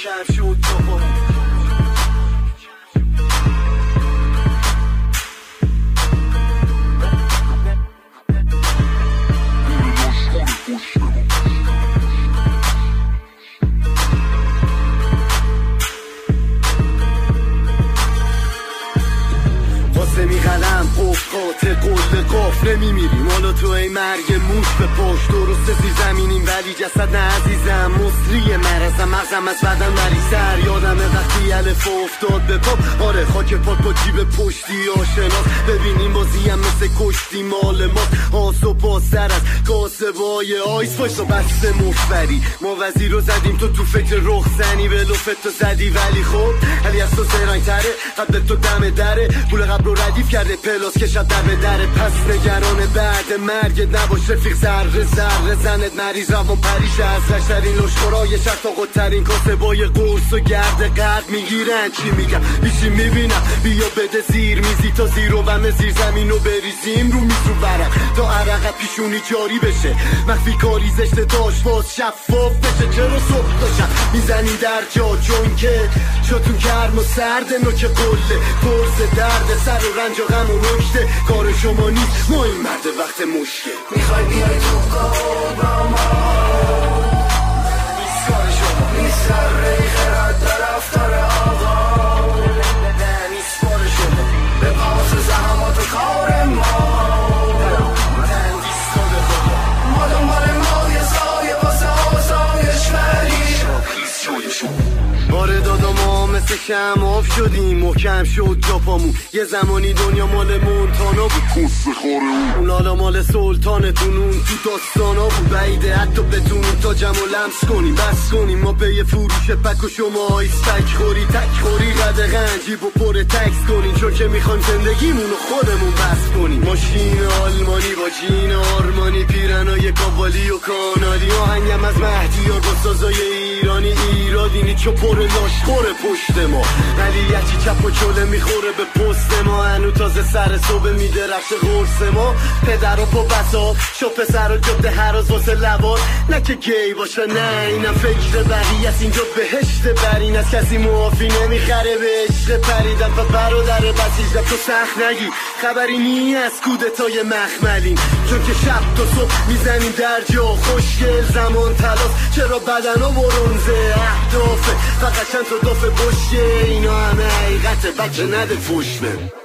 محکم شد جوابمون. قاسمی قلم قفقات قل قاف نمیمیریم حالا تو ای مرگ موش به پشت درسته زیر زمینیم ولی جسد نه عزیزم مصری مرزم مغزم از بدن مریض‌تر یادمه وقتی الف افتاد به پاپ آره خاک پاک با جیب پشتی آشناس ببینیم بازیم مثل کشتی مال ما آس و پاسر از کاسبای آیس باشا بسته مفبری ما وزیر رو زدیم تو فکر رخ زنی به لفت تو زدی ولی خب علی از تو زرنگ تره قبل تو دم دره پول قبل رو ردیف کرده پلاس کشد در به دره پس نگران بعد مرگت نباش رفیق ذره زنت مریض روان پریش از رشترین لشخورای شرط آقاترین کاسبای قرص و گرد قرد میگیرن چی میگن بیشی میبینم بیا بده زیر میزی تا زیر و ومه زیر زمین رو بریزیم رو میز رو برم تا عرق پیشونی جاری بشه مخفی کاری زشت داشت باز شفاف بشه چرا صبح داشتم میزنی در جا چون که چطور گرم و سرد نوک قله پرس درد سر و رنج و غم و نکته کار شما نیست ما این مرد وقت مشکل میخوای بیای تو قول با ما نیست کار شما نیست سر خیرت طرفتار آقا نیست کار شما به پاس زحمات و کار ما نیست کار خدا ما دنبال مایه سایه واسه آسایش ولی شاکیز جای شما باره دادا ما مثل شم آف شدیم محکم شد جاپامون یه زمانی دنیا مال مونتانا بود کس خاره اون لالا مال سلطانتون اون تو داستانا بود بعیده حتی بتونیم تا جمع و لمس کنیم بس کنیم ما پی فروش پک و شما آیستک خوری تک خوری قد غنجی با پر تکس کنیم چون که میخوایم زندگیمونو خودمون بس کنیم ماشین آلمانی با جین آرمانی پیرنای کابالی و کانالی آهنگم از مهدیار با سازای ایرانی ایرادینی چو پر لاشخور پشت ما ولی یچی چپ و چوله میخوره به پست ما هنو تازه سر صبح میده رفت غرص ما پدر و پا بسا شو پسر و جبده هراز واسه لبان نه که گی باشه نه اینم فکر بقیه است اینجا بهشت برین از کسی معافی نمیخره به عشق پریدن و برادر بسیج تو سخت نگی خبری نی از کودتای مخملین چون که شب تا صبح میزنیم در جا خوشگل زمان تلاس چرا بدن و برونزه اهدافه فقط چند تا دافه بشه اینا همه حقیقته بچه نده فوش به